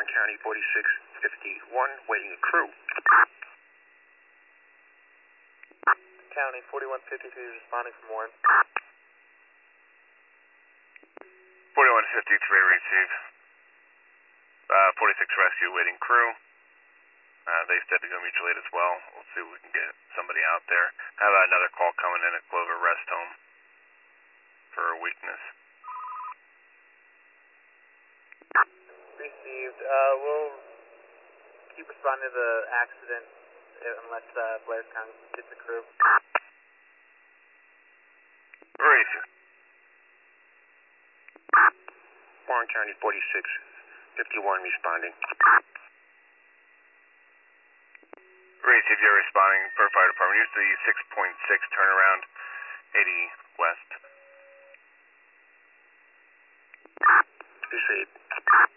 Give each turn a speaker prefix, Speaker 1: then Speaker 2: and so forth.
Speaker 1: Warren County 4651, waiting a crew.
Speaker 2: County 4153 responding from Warren.
Speaker 3: 4153, receive. 46 rescue, waiting crew. They said to go mutual aid as well. We'll see if we can get somebody out there. I have another call coming in at Clover Rest Home for a weakness.
Speaker 2: Received. We'll keep responding to the accident unless Blair County gets a crew.
Speaker 3: Receive.
Speaker 1: Warren County 4651, responding.
Speaker 3: Receive, you're responding for fire department. Use the 6.6 turnaround, 80 west.
Speaker 1: Received.